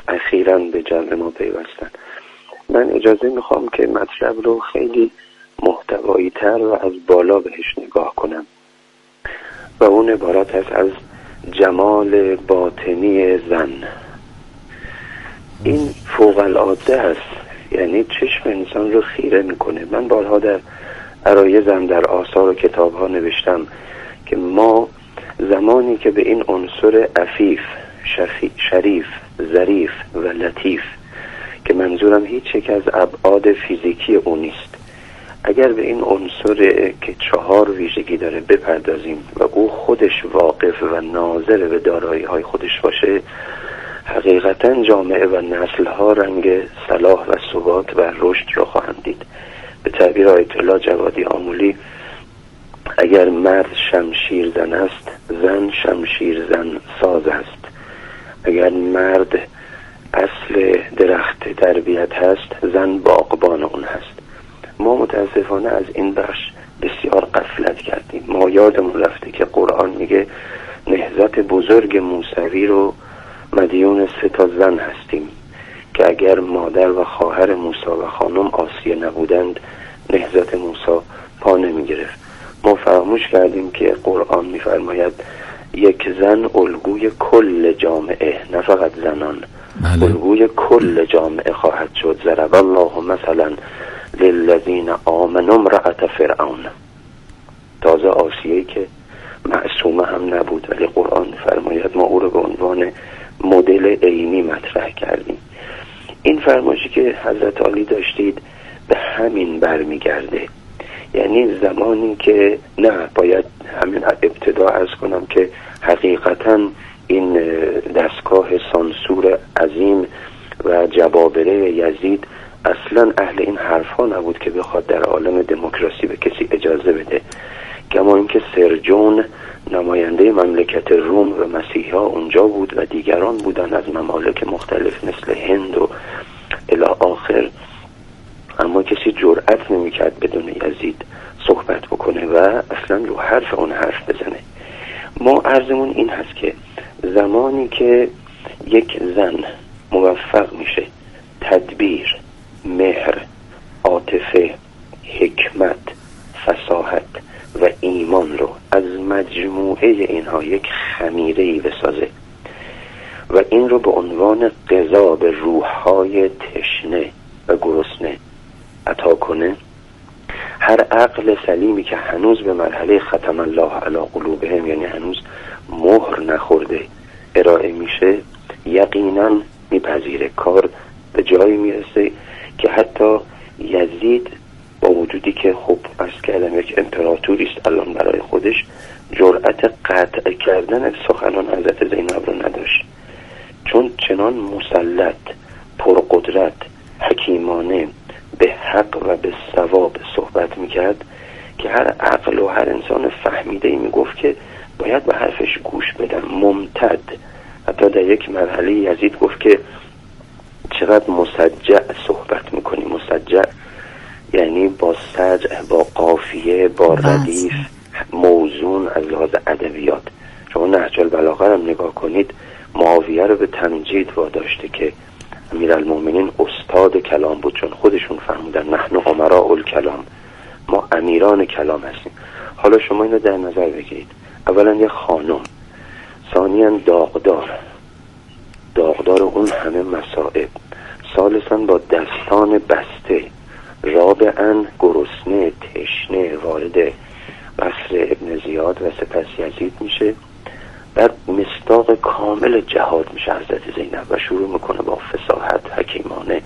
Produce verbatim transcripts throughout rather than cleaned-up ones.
اخیراً به جمع ما پیوستن. من اجازه میخوام که مطلب رو خیلی محتوایی تر و از بالا بهش نگاه کنم و اون عبارت است از جمال باطنی زن. این فوق العاده است، یعنی چشم انسان رو خیره میکنه. من بارها در عرایزم در آثار و کتاب ها نوشتم که ما زمانی که به این عنصر عفیف، شریف، ظریف و لطیف که منظورم هیچ یک از ابعاد فیزیکی اون نیست، اگر به این عنصر که چهار ویژگی داره بپردازیم و او خودش واقف و ناظر به دارایی های خودش باشه، حقیقتا جامعه و نسل ها رنگ صلاح و ثبات و رشد را خواهند دید. به تعبیر آیت الله جوادی آمولی، اگر مرد شمشیر زن است، زن شمشیر زن ساز است. اگر مرد اصل درخت تربیت هست، زن باغبان اون هست. ما متاسفانه از این بخش بسیار غفلت کردیم. ما یادمون رفته که قرآن میگه نهضت بزرگ موسوی رو مدیون سه تا زن هستیم که اگر مادر و خواهر موسی و خانم آسیه نبودند، نهضت موسی پا نمی گرفت. ما فراموش کردیم که قرآن میفرماید یک زن الگوی کل جامعه، نه فقط زنان، بله. الگوی کل جامعه خواهد شد. ضرب الله مثلا للذین آمنوا امرأة فرعون. تازه آسیه که معصومه هم نبود، ولی قرآن فرماید ما او رو به عنوان مدل عینی مطرح کردیم. این فرمایشی که حضرت علی داشتید به همین برمیگرده. یعنی زمانی که نه، باید همین ابتدا عرض کنم که حقیقتا این دستگاه سانسور عظیم و جبابره یزید اصلا اهل این حرفا نبود که بخواد در عالم دموکراسی به کسی اجازه بده. کما اینکه سرجون نماینده مملکت روم و مسیحا اونجا بود و دیگران بودن از ممالک مختلف مثل هند و الی آخر، اما کسی جرأت نمی‌کرد بدون یزید صحبت بکنه و اصلا رو حرف اون حرف بزنه. ما عرضمون این هست که زمانی که یک زن موفق میشه تدبیر، مهر، عاطفه، حکمت، فصاحت و ایمان رو از مجموعه اینها یک خمیره‌ای بسازه و این رو به عنوان غذا به روح‌های تشنه و گرسنه عطا کنه، هر عقل سلیمی که هنوز به مرحله ختم الله علی قلوبهم، یعنی هنوز مهر نخورده، ارائه میشه، یقینا میپذیره. کار به جایی میرسه که حتی یزید با وجودی که خب از کلم یک امپراتوری است الان برای خودش، جرأت قطع کردن سخنان حضرت زینب رو نداشت، چون چنان مسلط، پرقدرت، حکیمانه به حق و به صواب صحبت میکرد که هر عقل و هر انسان فهمیده ای میگفت که باید به حرفش گوش بدم. ممتد، حتی در یک مرحله یزید گفت که چقدر مسجع صحبت میکنی. مسجع یعنی با سجع، با قافیه، با ردیف، موزون از لحاظ ادبیات. شما نهج البلاغه هم نگاه کنید، معاویه رو به تمجید واداشته که امیرالمومنین استاد کلام بود، چون خودشون فرمودن نحن امراء الکلام، ما امیران کلام هستیم. حالا شما اینو در نظر بگیرید، اولا یه خانم، ثانیاً داغدار، داغدار اون همه مصائب، ثالثاً با دستان بسته، رابعاً گرسنه، تشنه، وارد قصر ابن زیاد و سپس یزید میشه. بعد مصداق کامل جهاد میشه حضرت زینب و شروع میکنه با فصاحت حکیمانه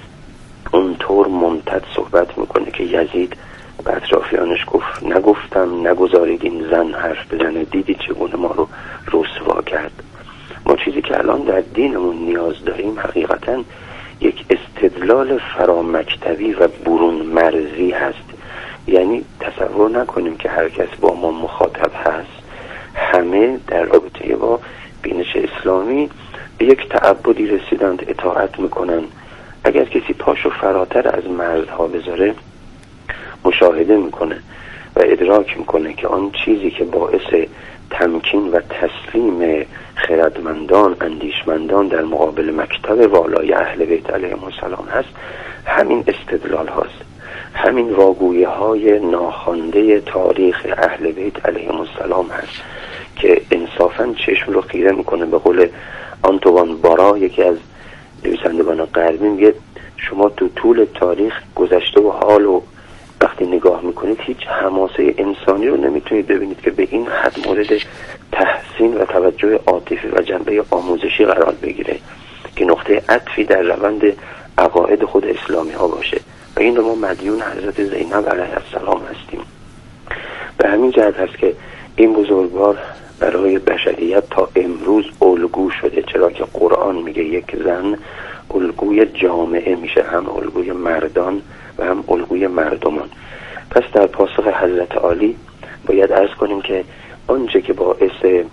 اونطور ممتد صحبت میکنه که یزید به اطرافیانش گفت نگفتم نگذارید این زن حرف بزنه، دیدید چگونه ما رو رسوا کرد. ما چیزی که الان در دینمون نیاز داریم حقیقتا یک استدلال فرامکتبی و برون مرزی هست. یعنی تصور نکنیم که هر کس با ما مخاطب هست همه در رابطه با بینش اسلامی به یک تعبدی رسیدند، اطاعت میکنن. اگر کسی پاشو فراتر از مرزها بذاره مشاهده میکنه و ادراک میکنه که آن چیزی که باعث تمکین و تسلیم خردمندان، اندیشمندان در مقابل مکتب والای اهل بیت علیهم السلام هست، همین استدلال هاست، همین واگویه های ناخوانده تاریخ اهل بیت علیهم السلام هست که انصافاً چشم رو خیره میکنه. به قول آنتوان بارا، یکی از نویسندگان غربی، میگه شما تو طول تاریخ گذشته و حال و وقتی نگاه میکنید هیچ حماسه انسانی رو نمیتونید ببینید که به این حد مورد تحسین و توجه عاطفی و جنبه آموزشی قرار بگیره که نقطه عطفی در روند عقاید خود اسلامی ها باشه و این رو ما مدیون حضرت زینب علیه السلام هستیم. به همین جهت هست که این بزرگوار برای بشریت تا امروز الگو شده، چرا که قرآن میگه یک زن الگوی جامعه میشه، هم الگوی مردان و هم الگوی مردمان. پس در پاسخ حضرت عالی باید عرض کنیم که آنچه که باعث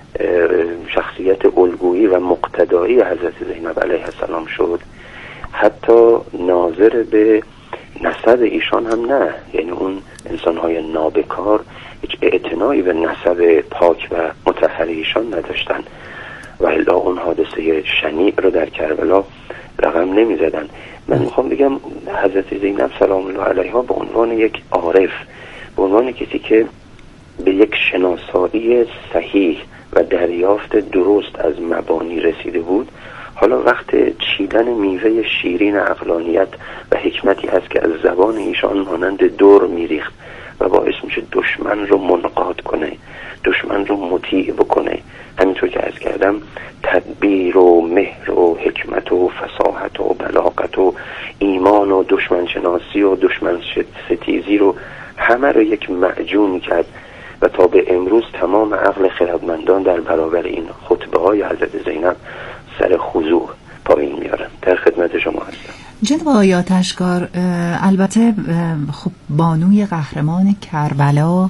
شخصیت الگویی و مقتدایی حضرت زینب علیه السلام شد، حتی ناظر به نسب ایشان هم نه، یعنی اون انسان‌های نابکار هیچ اعتنایی به نسب پاک و مطهر ایشان نداشتن و الا اون حادثه شنیع رو در کربلا رقم نمی زدن. من میخوام بگم حضرت زینب سلام الله علیها به عنوان یک عارف، به عنوان کسی که به یک شناسایی صحیح و دریافت درست از مبانی رسیده بود، حالا وقت چیدن میوه شیرین عقلانیت و حکمتی هست که از زبان ایشان مانند دور میریخت و باعث میشه دشمن رو منقاد کنه، دشمن رو مطیع بکنه. همینطور که عرض کردم تدبیر و مهر و حکمت و فصاحت و بلاغت و ایمان و دشمن شناسی و دشمن ستیزی رو همه رو یک معجون کرد و تا به امروز تمام عقل خردمندان در برابر این خطبه های حضرت زینب سر خضوع پایین میارن. در خدمت شما هستم. جناب آقای آتشکار، البته خب بانوی قهرمان کربلا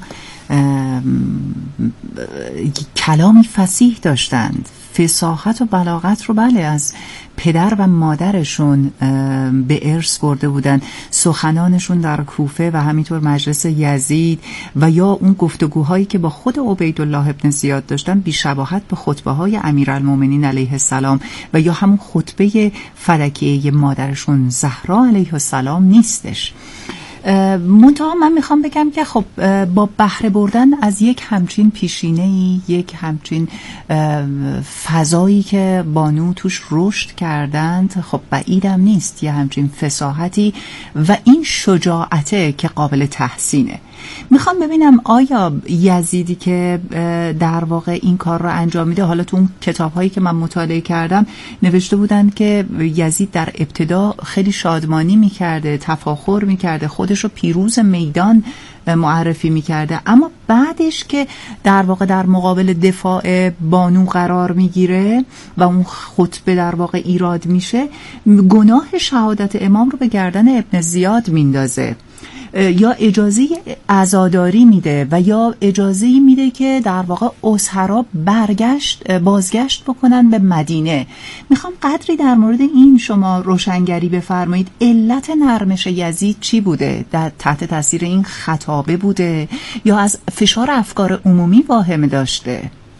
کلامی فصیح داشتند، فصاحت و بلاغت رو بله از پدر و مادرشون به ارث برده بودن. سخنانشون در کوفه و همینطور مجلس یزید و یا اون گفتگوهایی که با خود عبیدالله ابن زیاد داشتن بی‌شباهت به خطبه های امیرالمومنین علیه السلام و یا همون خطبه فلکیه مادرشون زهرا علیه السلام نیستش. منتها من میخوام بگم که خب با بهره بردن از یک همچین پیشینه‌ای، یک همچین فضایی که بانو توش رشد کردند، خب بعیدم نیست یه همچین فصاحتی و این شجاعته که قابل تحسینه. میخوام ببینم آیا یزیدی که در واقع این کار رو انجام میده، حالا تو اون کتاب‌هایی که من مطالعه کردم نوشته بودن که یزید در ابتدا خیلی شادمانی میکرده، تفاخر میکرده، خودش رو پیروز میدان معرفی میکرده، اما بعدش که در واقع در مقابل دفاع بانو قرار میگیره و اون خطبه در واقع ایراد میشه، گناه شهادت امام رو به گردن ابن زیاد میندازه، یا اجازه عزاداری میده و یا اجازه میده که در واقع اسحرا برگشت بازگشت بکنن به مدینه. میخوام قدری در مورد این شما روشنگری بفرمایید. علت نرمش یزید چی بوده؟ در تحت تاثیر این خطابه بوده یا از فشار افکار عمومی واهمه داشته؟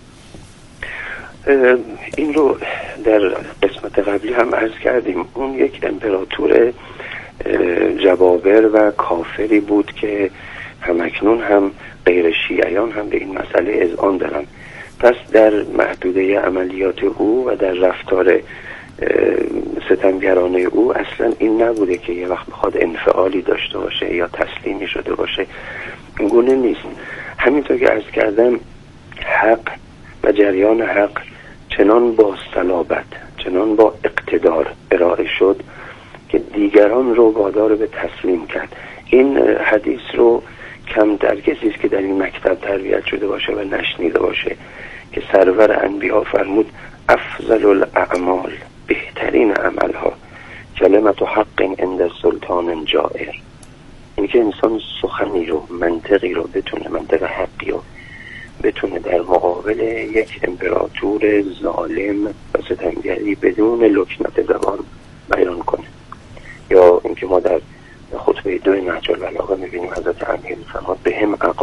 این رو در قسمت قبلی هم عرض کردیم. اون یک امپراتور جبابر و کافری بود که همکنون هم غیر شیعیان هم به این مسئله اذعان دارن. پس در محدوده عملیات او و در رفتار ستمگرانه او اصلا این نبوده که یه وقت بخواد انفعالی داشته باشه یا تسلیمی شده باشه، این گونه نیست. همینطور که عرض کردم حق و جریان حق چنان با صلابت، چنان با اقتدار ارائه شد که دیگران رو وادار به تسلیم کرد. این حدیث رو کم در کسی است که در این مکتب تربیت شده باشه و نشنیده باشه که سرور انبیا فرمود افضل الاعمال، بهترین عملها کلمت و حق عند سلطان جائر. این که انسان سخنی رو، منطقی رو بتونه، منطق حقی رو بتونه در مقابل یک امپراتور ظالم و ستمگری بدون لکنت زبان بیان کنه. یا اینکه ما در خطبه دو نهج البلاغه می‌بینیم حضرت امیر فرمود به هم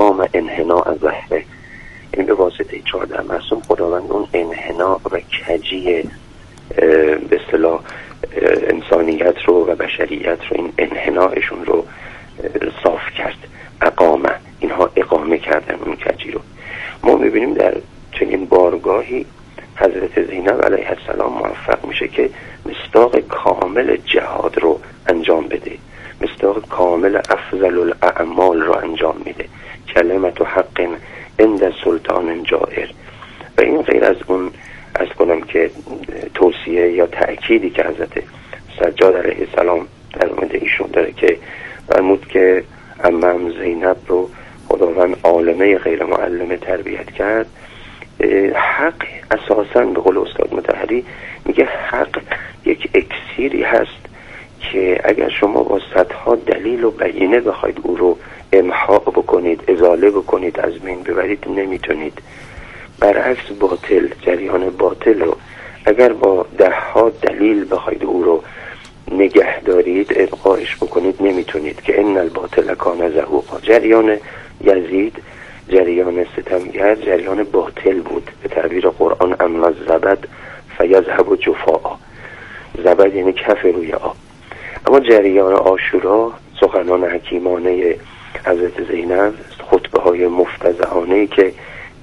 اصطلاح انسانیت رو و بشریت رو، این انحنایشون رو صاف کرد. اقامه، اینها اقامه کردن اون کجی رو. ما میبینیم در چنین بارگاهی حضرت زینب علیه السلام موفق میشه که مصداق کامل جهاد رو انجام بده، مصداق کامل افضل الاعمال رو انجام میده، کلمت حق عند سلطان جائر. و این غیر از اون از کنم که توصیه یا تأکیدی که حضرت سجاد علیه السلام در مورد ایشون داره که فرمود که عمم زینب رو خداوند عالمه غیر معلمه تربیت کرد. حق اساساً به قول استاد مطهری میگه حق یک اکسیری هست که اگر شما با صدها دلیل و بینه بخواید او رو امحاء بکنید، ازاله بکنید، از بین ببرید، نمیتونید. برعکس باطل، جریان باطل رو اگر با ده ها دلیل بخواید او رو نگه دارید، ابقایش بکنید، نمیتونید. که ان الباطل کان زهوقا، جریان یزید، جریان ستمگر، جریان باطل بود. به تعبیر قرآن اما الزبد فیذهب جفاء، زبد یعنی کف روی آب. اما جریان عاشورا، سخنان حکیمانه حضرت زینب، خطبه های مفتضحانه‌ای که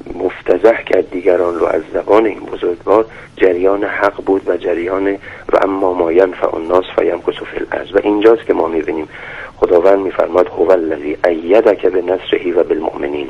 مفتضح کرد دیگران رو از زبان این بزرگوار، جریان حق بود و جریان و اما ما ینفع الناس فیمکث فی الارض. و اینجاست که ما میبینیم خداوند میفرماد هو الذی ایدک بنصره و بالمؤمنین.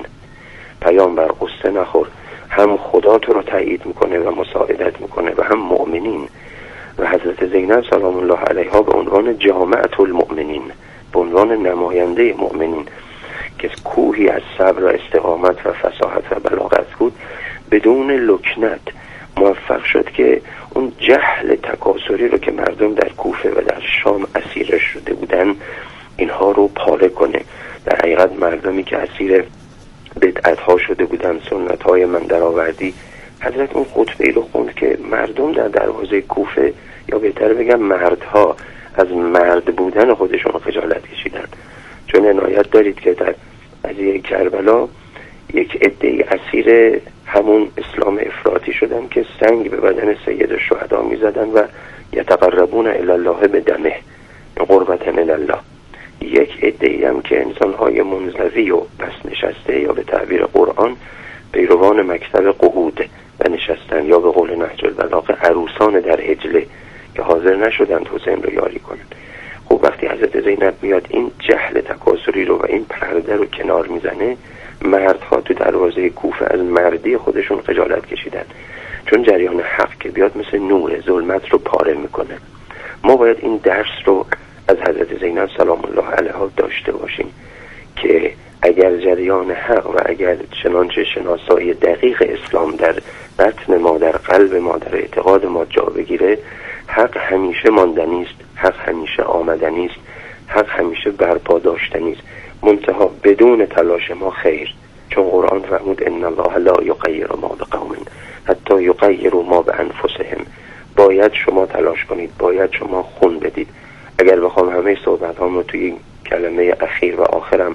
پیامبر قصه نخور، هم خدا تو رو تایید میکنه و مساعدت میکنه و هم مؤمنین. و حضرت زینب سلام الله علیها به عنوان جامعة المؤمنین، به عنوان نماینده مؤمنین که کوهی از صبر و استقامت و فصاحت و بلاغت بود، بدون لکنت موفق شد که اون جهل تکاسری رو که مردم در کوفه و در شام اسیرش شده بودن، اینها رو پاره کنه. در حقیقت مردمی که اسیر بدعت‌ها شده بودن، سنت‌های من درآوردی، حضرت اون خطبه رو خوند که مردم در دروازه کوفه، یا بهتر بگم مردها، از مرد بودن خودشون خجالت کشیدن. چون عنایت دارید که در قضیه کربلا یک عده اسیر همون اسلام افراطی شدن که سنگ به بدن سید الشهدا می‌زدن و یتقربون الی الله بدمه، قربتا الی الله. یک عده‌ای هم که انسان‌های منزوی و بس نشسته، یا به تعبیر قرآن پیروان مکتب قعود و نشستن، یا به قول نهج البلاغه عروسان در عجله که حاضر نشدند حسین رو یاری کنند. خب وقتی حضرت زینب میاد این جهل تکاسری رو و این پرده رو کنار میزنه، مردها تو دروازه کوفه از مردی خودشون خجالت کشیدن. چون جریان حق که بیاد مثل نور، ظلمت رو پاره میکنه. ما باید این درس رو از حضرت زینب سلام الله علیها داشته باشیم که اگر جریان حق و اگر چنانچه شناسایی دقیق اسلام در بطن ما، در قلب ما، در اعتقاد ما جا بگیره، حق همیشه ماندنی است، حق همیشه آمدنی است، حق همیشه برپا داشتنی است، منتها بدون تلاش ما خیر. چون قرآن فرمود ان الله لا یغیر ما بقوم حتی یغیروا ما بانفسهم. باید شما تلاش کنید، باید شما خون بدید. اگر بخوام همه صحبت هام رو توی این کلمه اخیر و آخرم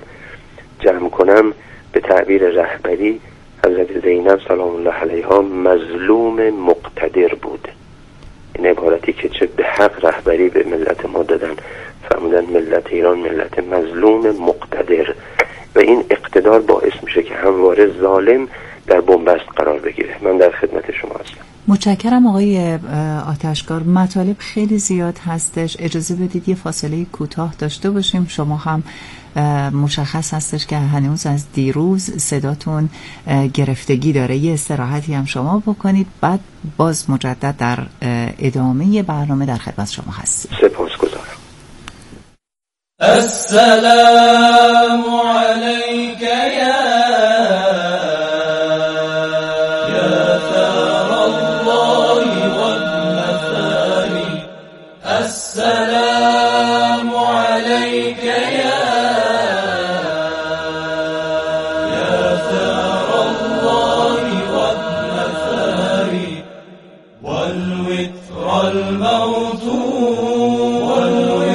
جمع کنم، به تعبیر رهبری، حضرت زینب سلام الله علیها مظلوم مقتدر بود. این عبارتی که چه به حق رهبری به ملت ما دادن، فرمودن ملت ایران ملت مظلوم مقتدر. و این اقتدار باعث میشه که همواره ظالم در بنبست قرار بگیره. من در خدمت شما هستم. متشکرم آقای آتشکار. مطالب خیلی زیاد هستش، اجازه بدید یه فاصله کوتاه داشته باشیم. شما هم مشخص هستش که هنوز از دیروز صداتون گرفتگی داره. یه استراحتی هم شما بکنید، بعد باز مجدد در ادامه برنامه در خدمت شما هستیم. سپاسگزارم. السلام علیک یا السلام عليك يا يا ثار الله والنثار والوتر الموتور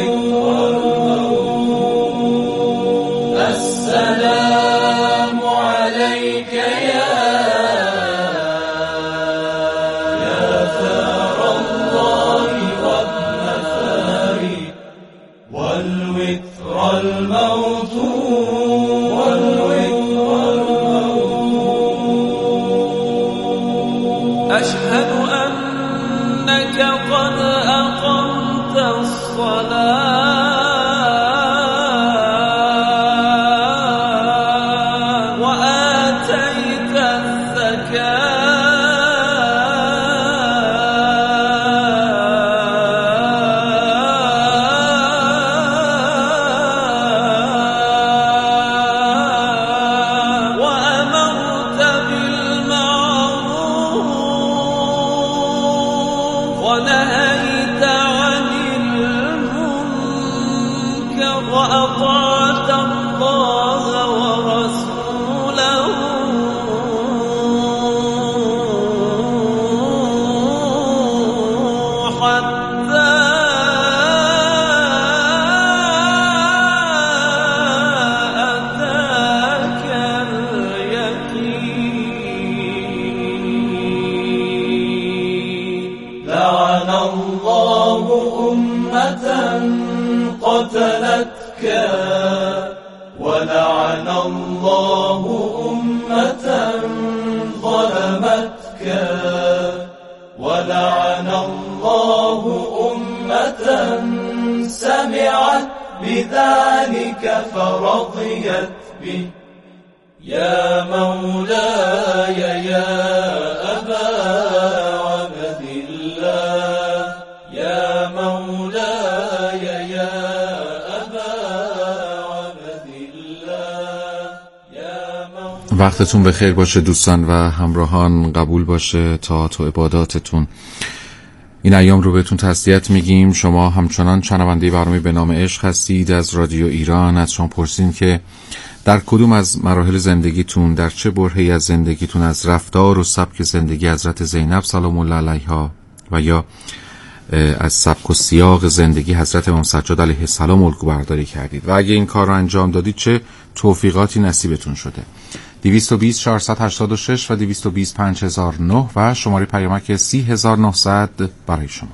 السلام عليك يا يا ثار الله قد أقمت الصلاة وآتيت الزكاة ونهيت عن المنكر وأطعت الله ورسوله حتى أتاك اليقين. لعن الله أمة قتلتك ولعن الله أمة ظلمتك ولعن الله أمة سمعت بذلك فرضيت به. يا مولاي يا أبا عبد الله يا مولاي يا أبا عبد الله يا مولاي. وقتتون بخیر باشه دوستان و همراهان، قبول باشه طاعت و عباداتتون. این ایام رو بهتون تسلیت میگیم. شما همچنان شنونده برنامه به نام عشق هستید از رادیو ایران. از شما پرسیم که در کدوم از مراحل زندگیتون، در چه برهه‌ای از زندگیتون از رفتار و سبک زندگی حضرت زینب سلام الله علیها و یا از سبک و سیاق زندگی حضرت امام سجاد علیه السلام الگو برداری کردید و اگه این کار رو انجام دادید چه توفیقاتی نصیبتون شده. دویست و بیست چهارصد و هشتاد و شش و دویست و بیست پنج هزار و نه و شماره پیامک سی هزار و نهصد برای شما.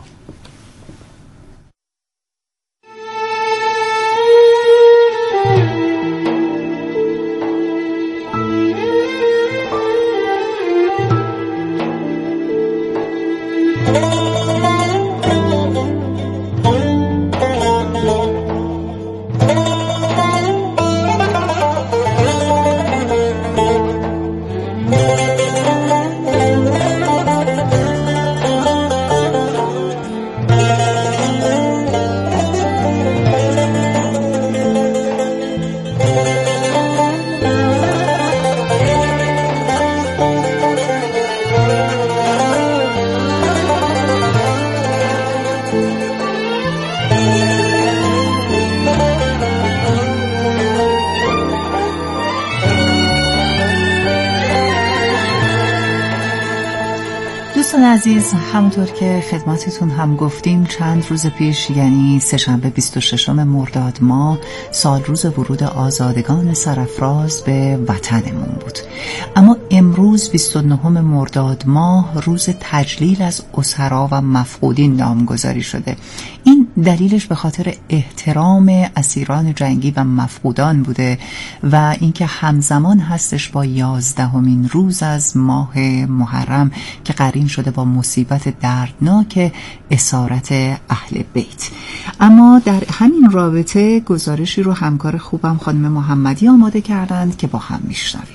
عزیز، همونطور که خدمتتون هم گفتیم چند روز پیش، یعنی سه‌شنبه بیست و ششم مرداد ماه، سال روز ورود آزادگان سرافراز به وطنمون بود. اما امروز بیست و نهم مرداد ماه روز تجلیل از اسرا و مفقودین نامگذاری شده. این دلیلش به خاطر احترام اسیران جنگی و مفقودان بوده و اینکه همزمان هستش با یازدهمین روز از ماه محرم که قرین شده با مصیبت دردناک اسارت اهل بیت. اما در همین رابطه گزارشی رو همکار خوبم خانم محمدی آماده کردند که با هم میشنویم.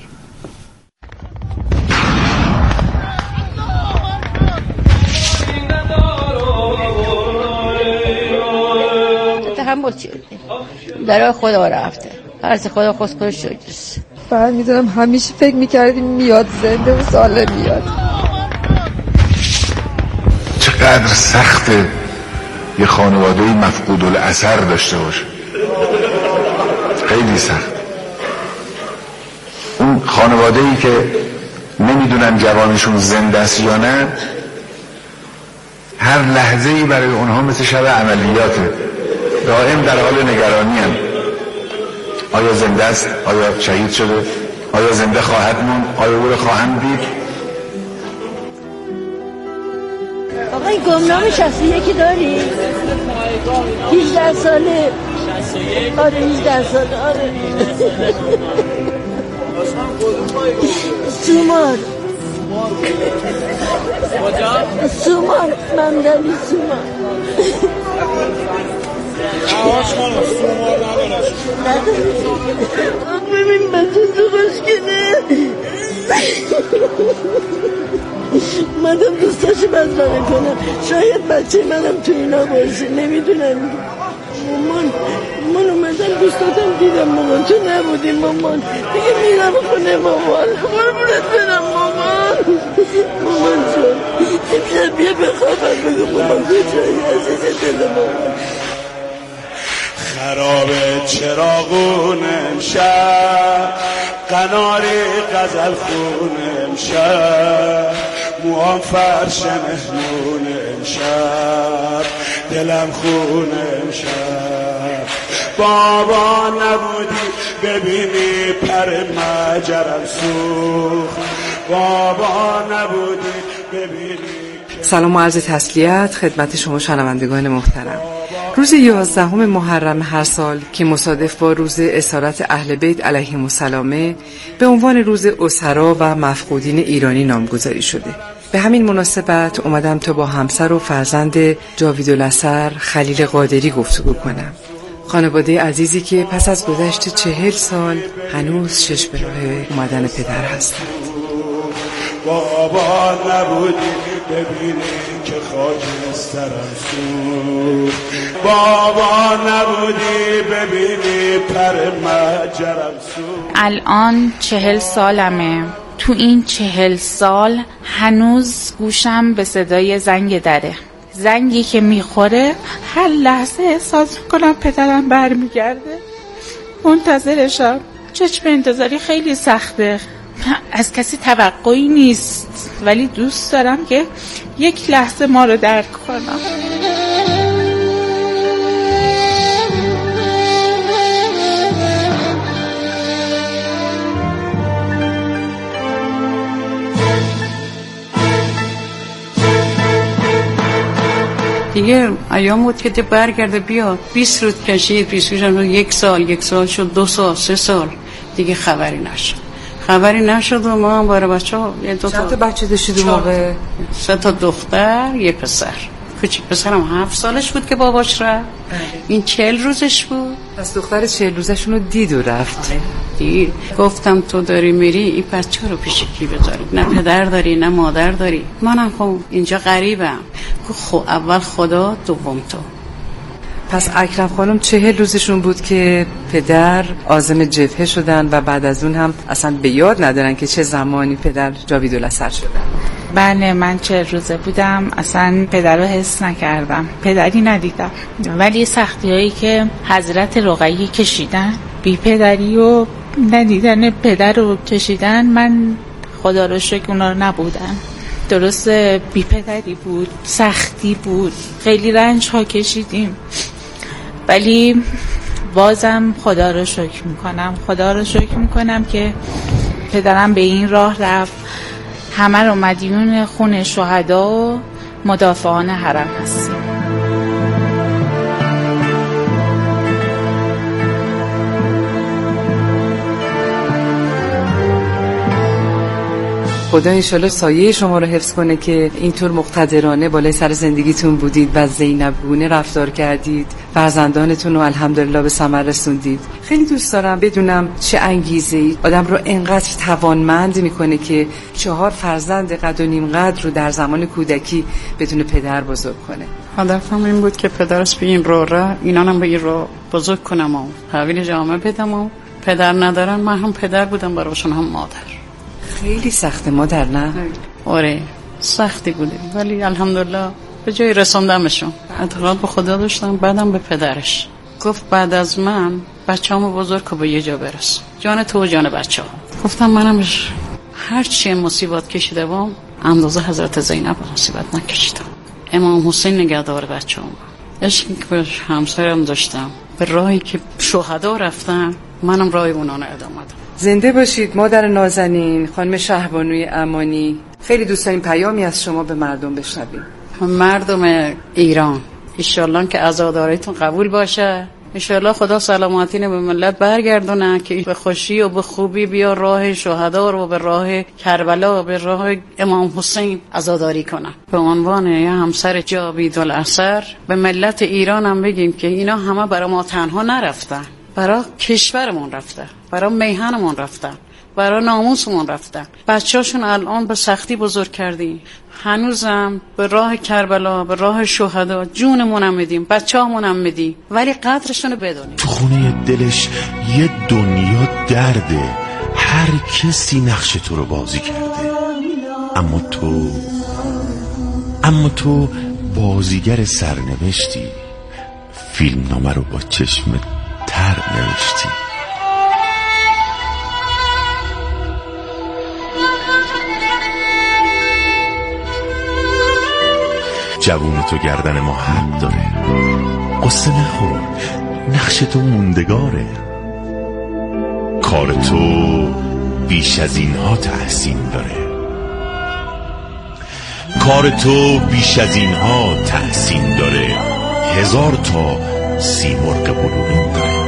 تحمل کرده، برای خدا رفته، هرچه خدا خود کنه شکرش. فقط میدونم همیشه فکر میکردیم میاد زنده و سالم میاد. چقدر سخته یه خانواده مفقود الاثر داشته باشه، خیلی سخت. اون خانواده ای که نمیدونن جوانشون زنده است یا نه، هر لحظه ای برای اونها مثل شب عملیاته، دائم در حال نگرانی هم. آیا زنده است؟ آیا شهید شده؟ آیا زنده خواهد موند؟ آیا او رو خواهند دید؟ آقا این گمنام شصت و یک داری؟ هجده ساله. آره هجده ساله. آره سومار کجا؟ سومار، ممدلی سومار. آواز کنم سومار ندارش. ببین بچه سوخش کنه. مادم دوستاشو بزرگه کنم، شاید بچه منم تو اینا باشه، نمیدونم. مامان من اومدم دوستاتم دیدم مامان تو نبودیم مامان، دیگه میرم خونه مامان، قربونت برم مامان. مامان جون امشب بیا بخوابم بگو مامان کجایی عزیز دل مامان. خراب چراغون امشب، قناری غزل خون امشب، موام فرش مهمون امشب، دلم خون امشب. بابا نبودی ببینی پر مجرم سوخت، بابا نبودی ببینی. سلام و عرض تسلیت خدمت شما شنوندگان محترم. روز یازدهم محرم هر سال که مصادف با روز اسارت اهل بیت علیهم السلام به عنوان روز اسرا و مفقودین ایرانی نامگذاری شده. به همین مناسبت اومدم تا با همسر و فرزند جاویدالاسر خلیل قادری گفتگو کنم. خانواده عزیزی که پس از گذشت چهل سال هنوز شش به راه اومدن پدر هستند. بابا نبودی ببینی که خاکسترم سوخت، بابا نبودی ببینی پر مجرم سوخت. الان چهل سالمه. تو این چهل سال هنوز گوشم به صدای زنگ دره، زنگی که میخوره هر لحظه احساس میکنم پدرم برمیگرده. منتظرشم. چشم انتظاری خیلی سخته، از کسی توقعی نیست، ولی دوست دارم که یک لحظه ما رو درک کنم. دیگه ایام بود که برگرده بیاد. بیست روز کشید، بیست روز یک سال، یک سال شد، دو سال، سه سال، دیگه خبری نشد. خبری نشد و ما هم برای بچه ها یه دو چند تا بچه داشتید اون موقع؟ سه تا دختر یه پسر. کوچیک پسرم هفت سالش بود که باباش رفت. این چهل روزش بود. پس دختر چهل روزشون رو دید و رفت. دید. گفتم تو داری میری این بچه رو پیش کی بذاری؟ نه پدر داری نه مادر داری. منم خب اینجا غریبم. خب اول خدا دوم تو. پس اکرم خانم چهل روزشون بود که پدر عازم جبهه شدن و بعد از اون هم اصلا به یاد ندارن که چه زمانی پدر جاویدالاسر شدن. بله من چهل روزه بودم، اصلا پدر رو حس نکردم، پدری ندیدم. ولی سختی هایی که حضرت رقیه کشیدن، بی پدری و ندیدن پدر رو کشیدن، من خدا رو شکر اونا رو نبودم. درست بی پدری بود، سختی بود، خیلی رنج ها کشیدیم، ولی بازم خدا رو شکر میکنم. خدا رو شکر میکنم که پدرم به این راه رفت. همه رو مدیون خون شهدا و مدافعان حرم هستیم. خدا انشالله سایه شما رو حفظ کنه که اینطور مقتدرانه بالای سر زندگیتون بودید و زینبگونه رفتار کردید، فرزندانتون رو الحمدلله به ثمر رسوندید. خیلی دوست دارم بدونم چه انگیزه‌ای آدم رو انقدر توانمند میکنه که چهار فرزند قد و نیم قد رو در زمان کودکی بدون پدر بزرگ کنه. هدفم این بود که پدرش به این رو را اینانم به این رو بزرگ کنم و تحویل جامعه بدم و پدر ندارن من هم پدر بودم براشون هم مادر. خیلی سخته مادر نه؟ آره سختی بوده ولی الحمدلله به جای رسوندمشون. اعتقاد به خدا داشتم، بعدم به پدرش. گفت بعد از من بچه‌امو بزرگ که به یه جا برس، جان تو و جان بچه‌ها. گفتم منم هر چی مصیبت کشیدم اندازه حضرت زینب مصیبت نکشیدم. امام حسین نگهدار بچه‌ام، عشقی که به همسرم داشتم، به راهی که شهدا رفتن منم راه اونا رو ادامه دادم. زنده باشید مادر نازنین خانم شهبانوی امانی. خیلی دوست داریم پیامی از شما به مردم بشنویم. مردم ایران ان شاءالله که عزاداریتون قبول باشه. انشاءالله خدا سلامتی به ملت برگردونه که به خوشی و به خوبی بیا راه شهدا رو به راه کربلا و به راه امام حسین عزاداری کنه. به عنوان یه همسر جاوید الاثر به ملت ایران هم بگیم که اینا همه برای ما تنها نرفتن، برای کشورمون رفتن، برای میهنمون رفتن، برای ناموسمون رفتن. بچه‌شون الان به سختی بزرگ کردیم، هنوزم به راه کربلا به راه شهدا جونمون هم میدیم، بچه‌مون هم میدیم، ولی قدرشون رو بدونیم. تو خونه دلش یه دنیا درده، هر کسی نقش تو رو بازی کرده، اما تو اما تو بازیگر سرنوشتی، فیلم نامه رو با چشم تر نوشتی. جوون تو گردن ما حق داره، قصه نخور، نقش تو موندگاره، کار تو بیش از اینها تحسین داره، کار تو بیش از اینها تحسین داره، هزار تا سیمرغ بلورین داره.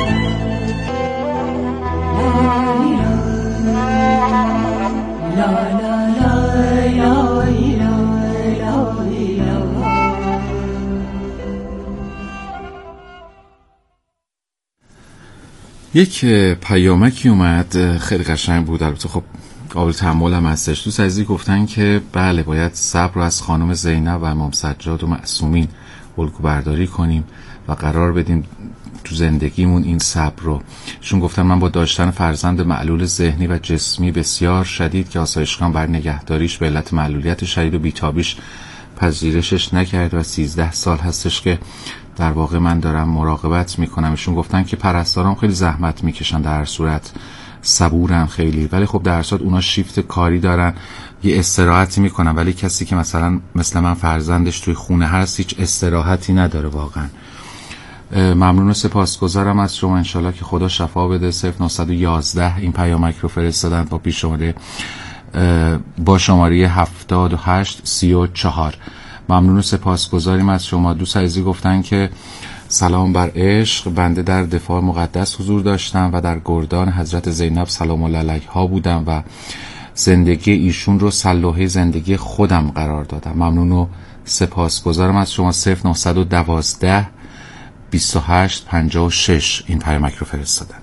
یک پیامکی اومد خیلی قشنگ بود، البته خب قابل تأمل هم هستش. دوست عزیزی گفتن که بله باید صبر رو از خانم زینب و امام سجاد و معصومین الگو برداری کنیم و قرار بدیم تو زندگیمون این صبر رو. چون گفتن من با داشتن فرزند معلول ذهنی و جسمی بسیار شدید که آسایشگاه بر نگهداریش به علت معلولیت شدید و بیتابیش پذیرشش نکرد و سیزده سال هستش که در واقع من دارم مراقبت میکنم. ایشون گفتن که پرستارام خیلی زحمت میکشن، در هر صورت صبورن خیلی، ولی خب در هر صورت اونا شیفت کاری دارن، یه استراحتی میکنن، ولی کسی که مثلا مثل من فرزندش توی خونه هست هیچ استراحتی نداره واقعا. ممنون و سپاسگزارم از شما، انشالله که خدا شفا بده. صفر نه یک یک این پیامک رو فرستادن با پیش شماره با شماره هفتاد و هشت سی و چهار. ممنون و سپاسگزاریم از شما. دوست عزیزی گفتن که سلام بر عشق، بنده در دفاع مقدس حضور داشتم و در گردان حضرت زینب سلام الله علیها بودم و زندگی ایشون رو سلوحه زندگی خودم قرار دادم. ممنون و سپاسگزارم از شما. صفر نه یک دو بیست و هشت پنجاه و شش این پیامک رو فرستادن.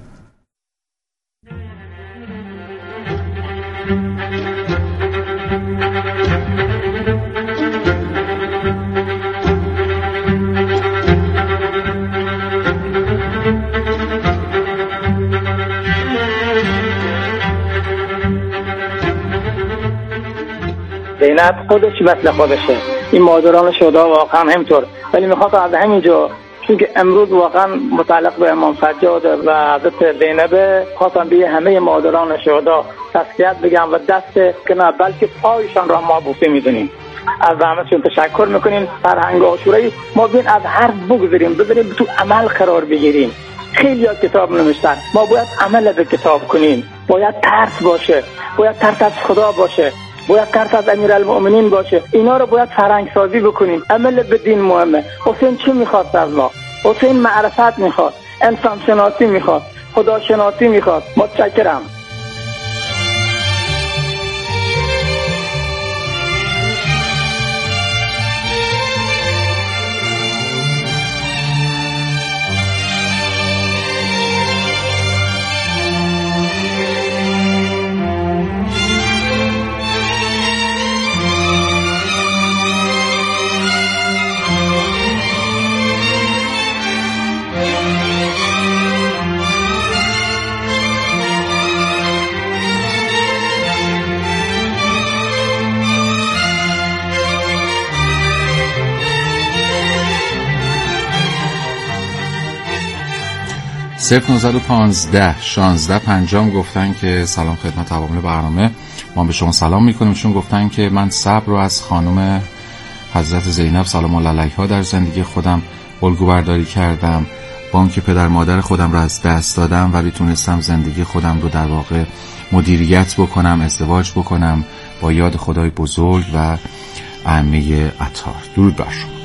زینب خودش مثل خودشه، این مادران شهدا واقعا همینطور. ولی میخواد از همینجا، چون که امروز واقعا متعلق به امام سجاد و حضرت زینب، خواستم به همه مادران شهدا تسلیت بگم و دست که نه بلکه پایشان را ما بوسه میدونیم. از زحمتشون تشکر میکنیم. فرهنگ عاشورایی ما بین از حرف بگذاریم، بذاریم تو عمل قرار بگیریم. خیلی ها کتاب نوشتن، ما باید عمل به کتاب کنیم. باید ترس باشه، باید ترس از خدا باشه، باید ترس از امیرالمؤمنین باشه. اینا رو باید فرهنگ سازی بکنیم. عمل به دین مهمه. حسین چی میخواد از ما؟ حسین معرفت میخواد، انسان شناسی میخواد، خدا شناسی میخواد. متشکرم. صفر نه پانزده شانزده پنجام گفتن که سلام خدمت عوامل برنامه، ما به شما سلام میکنیم. چون گفتن که من صبر رو از خانم حضرت زینب سلام الله علیها در زندگی خودم الگو برداری کردم، با اون که پدر مادر خودم رو از دست دادم ولی تونستم زندگی خودم رو در واقع مدیریت بکنم، ازدواج بکنم با یاد خدای بزرگ و ائمه اطهار. درود بر شما.